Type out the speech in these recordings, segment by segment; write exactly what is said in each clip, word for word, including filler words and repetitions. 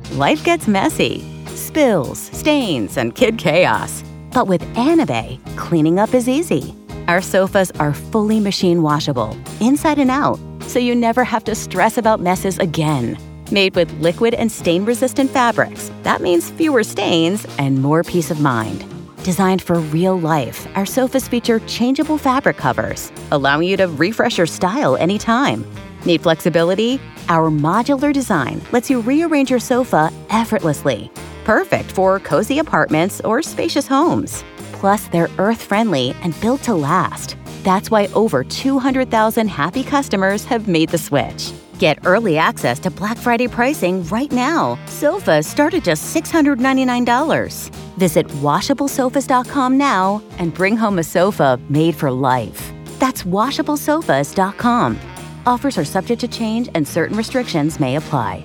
life gets messy. Spills, stains, and kid chaos. But with Anabei, cleaning up is easy. Our sofas are fully machine washable, inside and out, so you never have to stress about messes again. Made with liquid and stain-resistant fabrics, that means fewer stains and more peace of mind. Designed for real life, our sofas feature changeable fabric covers, allowing you to refresh your style anytime. Need flexibility? Our modular design lets you rearrange your sofa effortlessly. Perfect for cozy apartments or spacious homes. Plus, they're earth-friendly and built to last. That's why over two hundred thousand happy customers have made the switch. Get early access to Black Friday pricing right now. Sofas start at just six hundred ninety-nine dollars. Visit washable sofas dot com now and bring home a sofa made for life. That's washable sofas dot com. Offers are subject to change and certain restrictions may apply.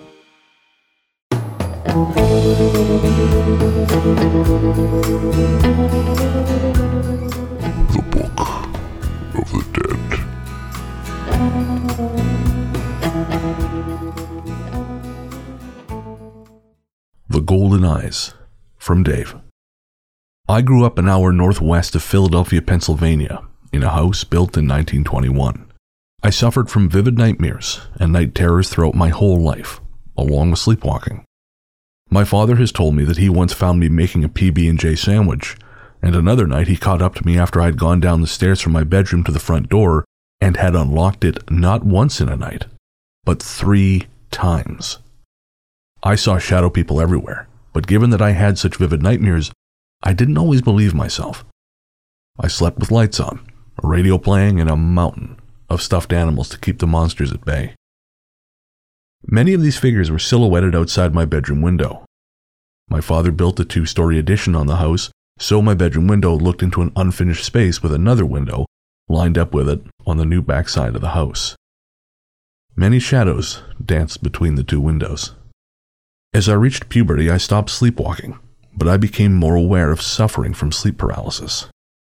The Book of the Dead. The Golden Eyes, from Dave. I grew up an hour northwest of Philadelphia, Pennsylvania, in a house built in nineteen twenty-one. I suffered from vivid nightmares and night terrors throughout my whole life, along with sleepwalking. My father has told me that he once found me making a P B and J sandwich, and another night he caught up to me after I had gone down the stairs from my bedroom to the front door and had unlocked it not once in a night, but three times. I saw shadow people everywhere, but given that I had such vivid nightmares, I didn't always believe myself. I slept with lights on, a radio playing, and a mountain of stuffed animals to keep the monsters at bay. Many of these figures were silhouetted outside my bedroom window. My father built a two-story addition on the house, so my bedroom window looked into an unfinished space with another window lined up with it on the new backside of the house. Many shadows danced between the two windows. As I reached puberty, I stopped sleepwalking, but I became more aware of suffering from sleep paralysis.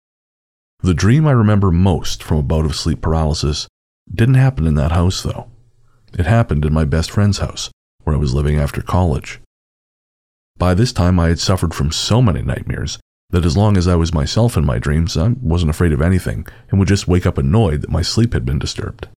The dream I remember most from a bout of sleep paralysis didn't happen in that house, though. It happened in my best friend's house, where I was living after college. By this time, I had suffered from so many nightmares that as long as I was myself in my dreams, I wasn't afraid of anything and would just wake up annoyed that my sleep had been disturbed.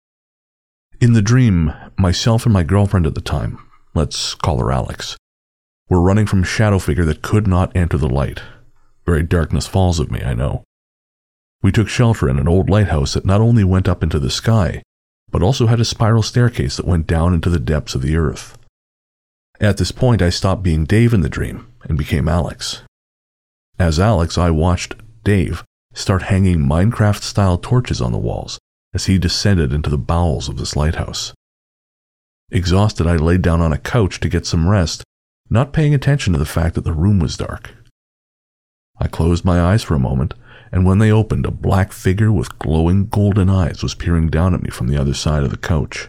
In the dream, myself and my girlfriend at the time, let's call her Alex, were running from a shadow figure that could not enter the light. Very darkness falls of me, I know. We took shelter in an old lighthouse that not only went up into the sky, but also had a spiral staircase that went down into the depths of the earth. At this point, I stopped being Dave in the dream and became Alex. As Alex, I watched Dave start hanging Minecraft-style torches on the walls as he descended into the bowels of this lighthouse. Exhausted, I laid down on a couch to get some rest, not paying attention to the fact that the room was dark. I closed my eyes for a moment, and when they opened, a black figure with glowing golden eyes was peering down at me from the other side of the couch.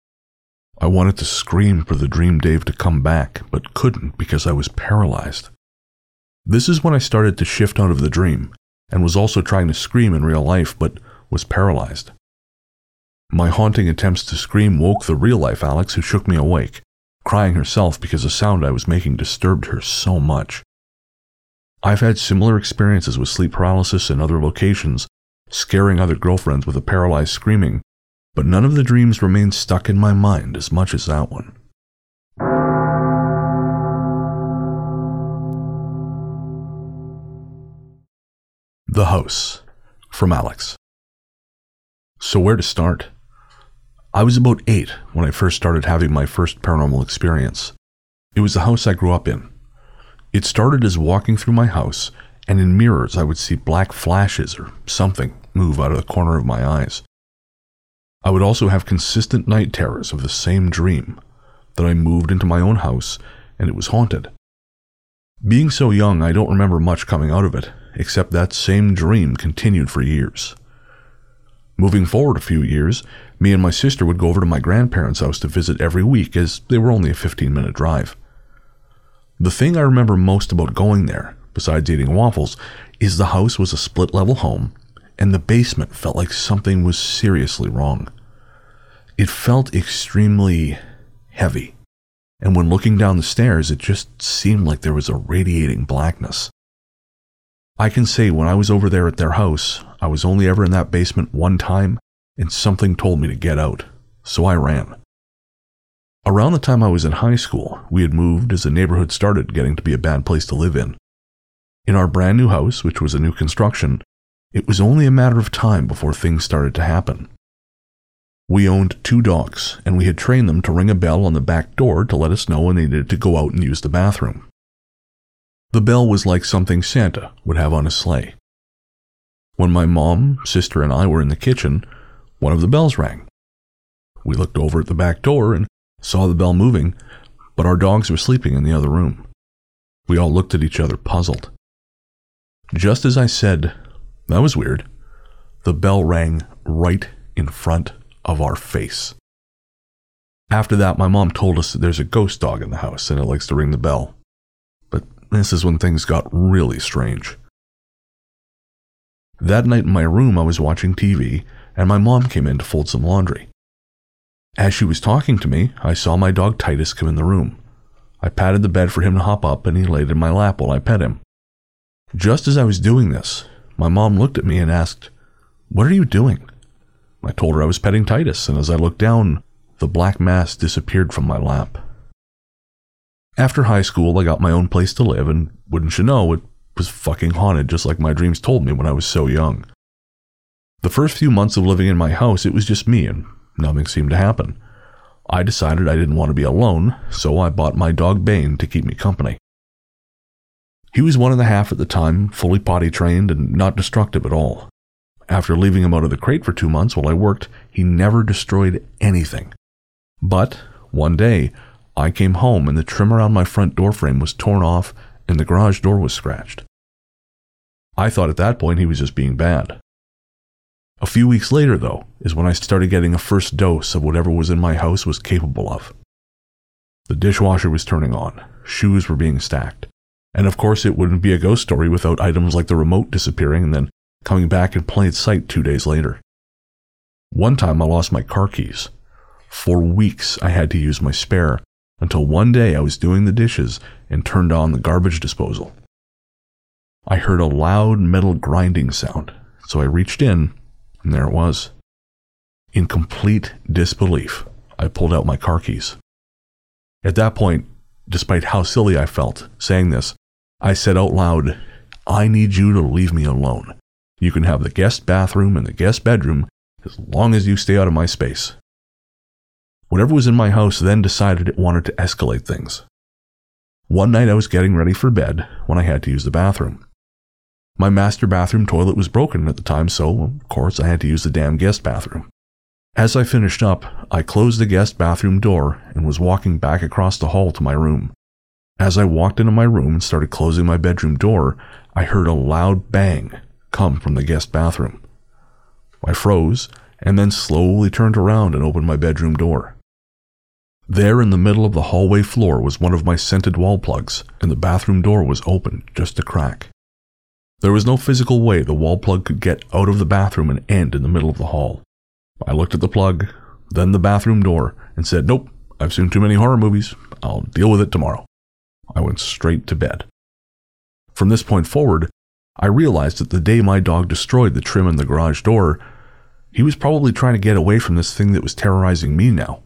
I wanted to scream for the dream Dave to come back, but couldn't because I was paralyzed. This is when I started to shift out of the dream, and was also trying to scream in real life, but was paralyzed. My haunting attempts to scream woke the real-life Alex, who shook me awake, crying herself because the sound I was making disturbed her so much. I've had similar experiences with sleep paralysis in other locations, scaring other girlfriends with a paralyzed screaming, but none of the dreams remained stuck in my mind as much as that one. The House, from Alex. So where to start? I was about eight when I first started having my first paranormal experience. It was the house I grew up in. It started as walking through my house, and in mirrors I would see black flashes or something move out of the corner of my eyes. I would also have consistent night terrors of the same dream, that I moved into my own house and it was haunted. Being so young, I don't remember much coming out of it, except that same dream continued for years. Moving forward a few years, me and my sister would go over to my grandparents' house to visit every week, as they were only a fifteen-minute drive. The thing I remember most about going there, besides eating waffles, is the house was a split-level home, and the basement felt like something was seriously wrong. It felt extremely heavy, and when looking down the stairs, it just seemed like there was a radiating blackness. I can say when I was over there at their house, I was only ever in that basement one time, and something told me to get out, so I ran. Around the time I was in high school, we had moved as the neighborhood started getting to be a bad place to live in. In our brand new house, which was a new construction, it was only a matter of time before things started to happen. We owned two dogs, and we had trained them to ring a bell on the back door to let us know when they needed to go out and use the bathroom. The bell was like something Santa would have on his sleigh. When my mom, sister, and I were in the kitchen, one of the bells rang. We looked over at the back door and saw the bell moving, but our dogs were sleeping in the other room. We all looked at each other, puzzled. Just as I said, that was weird, the bell rang right in front of our face. After that, my mom told us that there's a ghost dog in the house and it likes to ring the bell. But this is when things got really strange. That night in my room, I was watching T V, and my mom came in to fold some laundry. As she was talking to me, I saw my dog Titus come in the room. I patted the bed for him to hop up, and he laid in my lap while I pet him. Just as I was doing this, my mom looked at me and asked, "What are you doing?" I told her I was petting Titus, and as I looked down, the black mass disappeared from my lap. After high school, I got my own place to live, and wouldn't you know, it was fucking haunted just like my dreams told me when I was so young. The first few months of living in my house, it was just me, and nothing seemed to happen. I decided I didn't want to be alone, so I bought my dog Bane to keep me company. He was one and a half at the time, fully potty trained and not destructive at all. After leaving him out of the crate for two months while I worked, he never destroyed anything. But one day, I came home and the trim around my front door frame was torn off and the garage door was scratched. I thought at that point he was just being bad. A few weeks later, though, is when I started getting a first dose of whatever was in my house was capable of. The dishwasher was turning on, shoes were being stacked, and of course it wouldn't be a ghost story without items like the remote disappearing and then coming back in plain sight two days later. One time I lost my car keys. For weeks I had to use my spare, until one day I was doing the dishes and turned on the garbage disposal. I heard a loud metal grinding sound, so I reached in, and there it was. In complete disbelief, I pulled out my car keys. At that point, despite how silly I felt saying this, I said out loud, "I need you to leave me alone. You can have the guest bathroom and the guest bedroom as long as you stay out of my space." Whatever was in my house then decided it wanted to escalate things. One night I was getting ready for bed when I had to use the bathroom. My master bathroom toilet was broken at the time, so of course I had to use the damn guest bathroom. As I finished up, I closed the guest bathroom door and was walking back across the hall to my room. As I walked into my room and started closing my bedroom door, I heard a loud bang come from the guest bathroom. I froze and then slowly turned around and opened my bedroom door. There in the middle of the hallway floor was one of my scented wall plugs, and the bathroom door was open just a crack. There was no physical way the wall plug could get out of the bathroom and end in the middle of the hall. I looked at the plug, then the bathroom door, and said, "Nope, I've seen too many horror movies. I'll deal with it tomorrow." I went straight to bed. From this point forward, I realized that the day my dog destroyed the trim in the garage door, he was probably trying to get away from this thing that was terrorizing me now.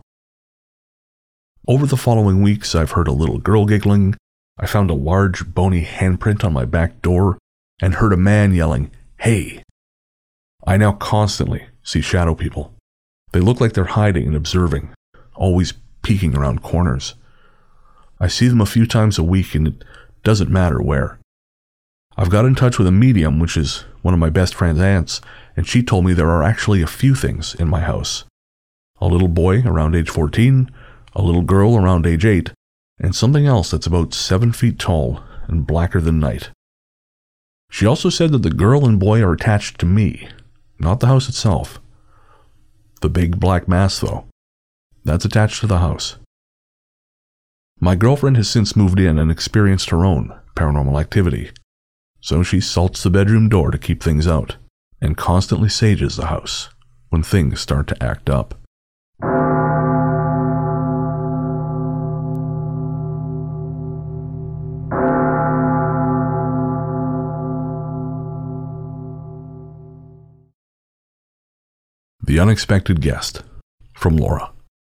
Over the following weeks, I've heard a little girl giggling, I found a large, bony handprint on my back door, and heard a man yelling, "Hey!" I now constantly see shadow people. They look like they're hiding and observing, always peeking around corners. I see them a few times a week, and it doesn't matter where. I've got in touch with a medium, which is one of my best friend's aunts, and she told me there are actually a few things in my house. A little boy around age fourteen, a little girl around age eight, and something else that's about seven feet tall and blacker than night. She also said that the girl and boy are attached to me, not the house itself. The big black mass, though, that's attached to the house. My girlfriend has since moved in and experienced her own paranormal activity, so she salts the bedroom door to keep things out, and constantly sages the house when things start to act up. The Unexpected Guest, from Laura.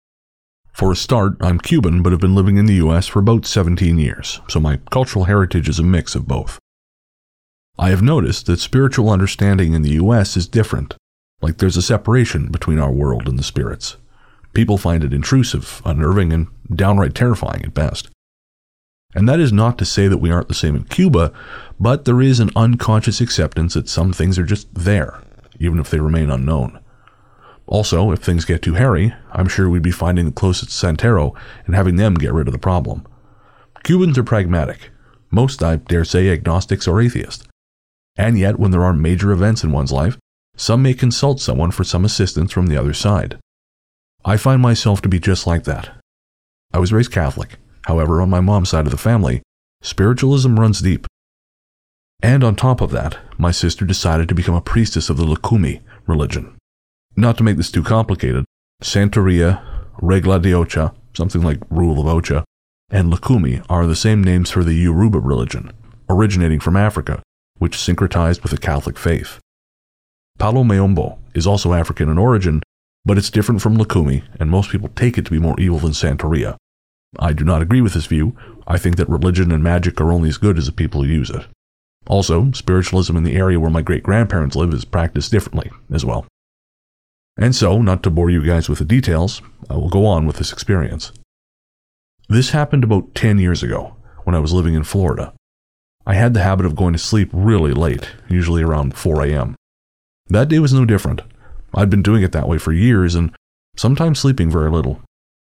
For a start, I'm Cuban but have been living in the U S for about seventeen years, so my cultural heritage is a mix of both. I have noticed that spiritual understanding in the U S is different, like there's a separation between our world and the spirits. People find it intrusive, unnerving, and downright terrifying at best. And that is not to say that we aren't the same in Cuba, but there is an unconscious acceptance that some things are just there, even if they remain unknown. Also, if things get too hairy, I'm sure we'd be finding the closest Santero and having them get rid of the problem. Cubans are pragmatic. Most, I dare say, agnostics or atheists. And yet, when there are major events in one's life, some may consult someone for some assistance from the other side. I find myself to be just like that. I was raised Catholic. However, on my mom's side of the family, spiritualism runs deep. And on top of that, my sister decided to become a priestess of the Lukumi religion. Not to make this too complicated, Santeria, Regla de Ocha, something like Rule of Ocha, and Lukumi are the same names for the Yoruba religion, originating from Africa, which syncretized with the Catholic faith. Palo Mayombo is also African in origin, but it's different from Lukumi, and most people take it to be more evil than Santeria. I do not agree with this view. I think that religion and magic are only as good as the people who use it. Also, spiritualism in the area where my great-grandparents live is practiced differently as well. And so, not to bore you guys with the details, I will go on with this experience. This happened about ten years ago, when I was living in Florida. I had the habit of going to sleep really late, usually around four a.m. That day was no different. I'd been doing it that way for years and sometimes sleeping very little.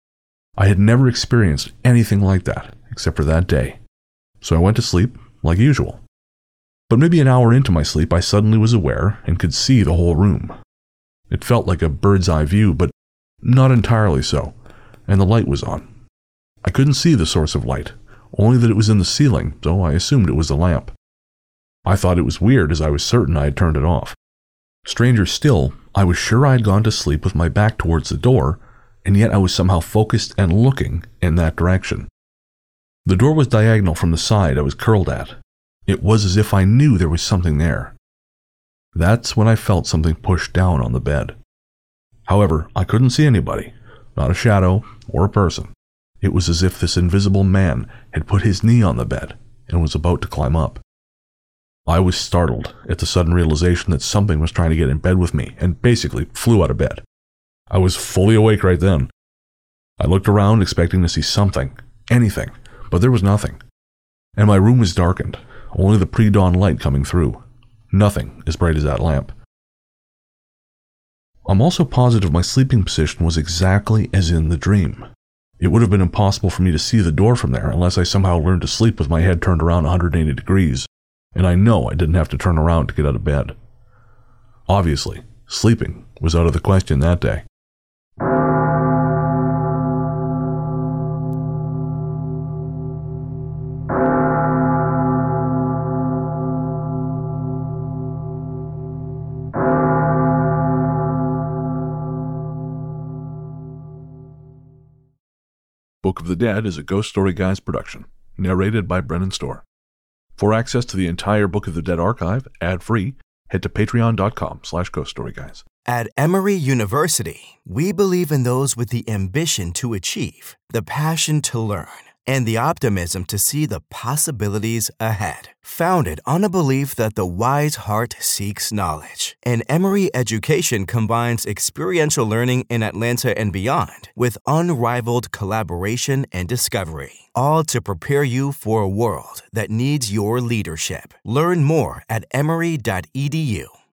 I had never experienced anything like that, except for that day. So I went to sleep like usual. But maybe an hour into my sleep, I suddenly was aware and could see the whole room. It felt like a bird's eye view, but not entirely so, and the light was on. I couldn't see the source of light, only that it was in the ceiling, so I assumed it was the lamp. I thought it was weird as I was certain I had turned it off. Stranger still, I was sure I had gone to sleep with my back towards the door, and yet I was somehow focused and looking in that direction. The door was diagonal from the side I was curled at. It was as if I knew there was something there. That's when I felt something pushed down on the bed. However, I couldn't see anybody, not a shadow or a person. It was as if this invisible man had put his knee on the bed and was about to climb up. I was startled at the sudden realization that something was trying to get in bed with me and basically flew out of bed. I was fully awake right then. I looked around expecting to see something, anything, but there was nothing. And my room was darkened, only the pre-dawn light coming through. Nothing as bright as that lamp. I'm also positive my sleeping position was exactly as in the dream. It would have been impossible for me to see the door from there unless I somehow learned to sleep with my head turned around one hundred eighty degrees, and I know I didn't have to turn around to get out of bed. Obviously, sleeping was out of the question that day. Book of the Dead is a Ghost Story Guys production, narrated by Brennan Storr. For access to the entire Book of the Dead archive, ad-free, head to patreon.com slash ghoststoryguys. At Emory University, we believe in those with the ambition to achieve, the passion to learn, and the optimism to see the possibilities ahead. Founded on a belief that the wise heart seeks knowledge, and Emory Education combines experiential learning in Atlanta and beyond with unrivaled collaboration and discovery, all to prepare you for a world that needs your leadership. Learn more at emory dot e d u.